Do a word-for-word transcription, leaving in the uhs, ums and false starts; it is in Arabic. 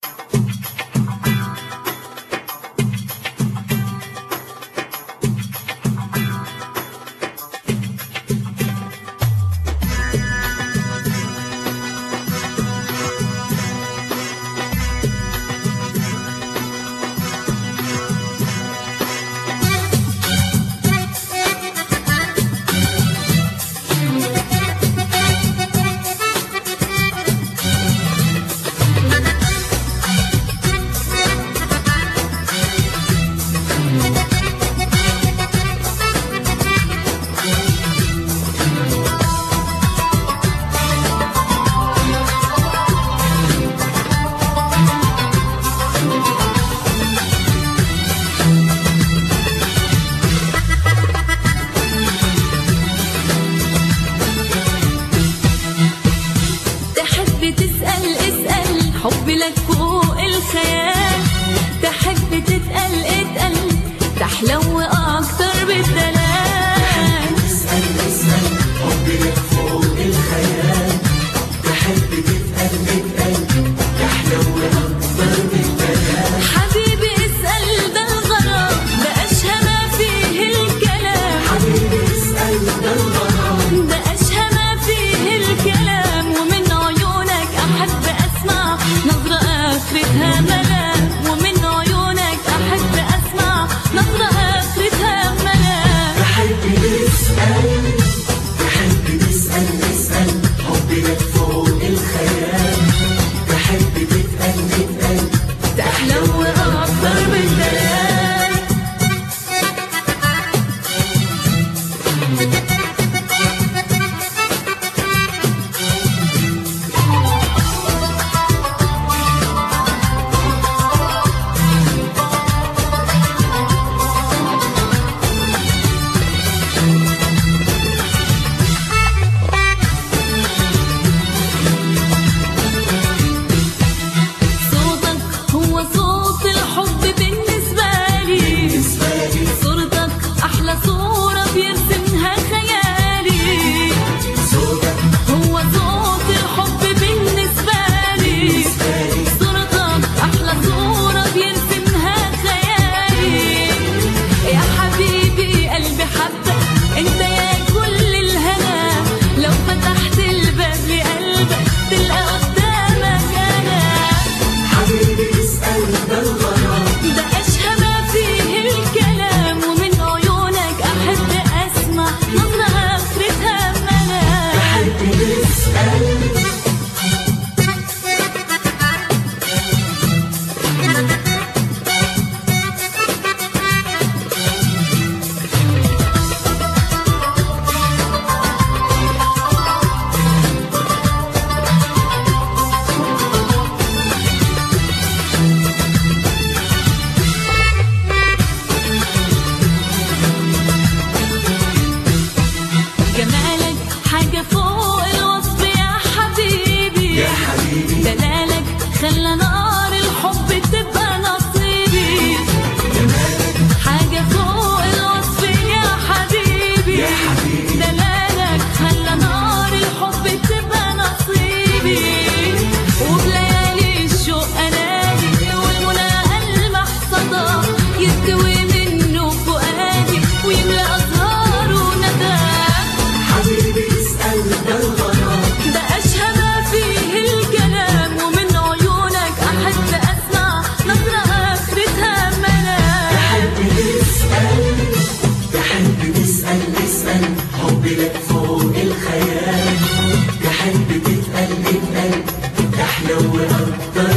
حبي لك فوق الخيال، تحب تتقل اتقل تحلو اكتر بالدلال. اسأل اسأل حبي لك فوق الخيال، تحب تتقل اتقل تحلو اكتر بالدلال. حبيبي اسأل ده الغرام ده اشهى ما فيه الكلام. حبيبي اسأل ده الغرام ده اشهى ما فيه الكلام، ومن عيونك احب اسمع نظرة اخرتها ملام. ومن عيونك احب اسمع نظرة اخرتها ملام. تحب تسأل تحب تسأل اسأل حبي لك فوق الخيال، تحب تتقل تتقل تحلو اكتر بالدلال. دلالك خلى نار الحب تبقى نصيبي. حاجة فوق الوصف يا حبيبي، دلالك خلى نار الحب تبقى نصيبي. وبليالي الشوق انادي والمنى ألمح صدى، يستوي منه فؤادي ويملى أزهاره ندى. حبيبي اسأل ده الغرام ده أشهى ما فيه الكلام، ومن عيونك أحب أسمع نظرة آخرتها ملام. تحب تسأل تحب تسأل اسأل حبي لك فوق الخيال، تحب تتقل تتقل تحلو أكتر